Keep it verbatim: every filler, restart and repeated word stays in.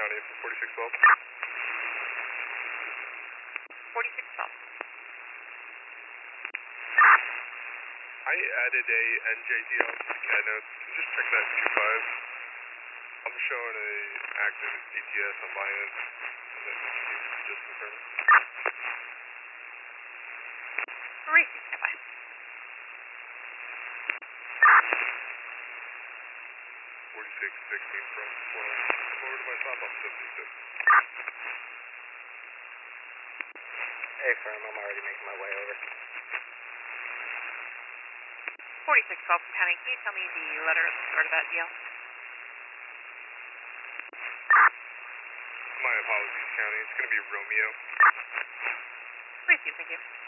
County for forty-six twelve. forty-six twelve. I added a N J D L to the C A D notes. Can you just check that two five? I'm showing a active D T S on my end. And then can you just confirm it? Racing, stand by. forty-six sixteen from twelve. Come over to my stop on seventy-six. Hey, firm, I'm already making my way over. forty-six twelve from County. Can you tell me the letter at the start of that deal? My apologies, County. It's going to be Romeo. Racing, thank you.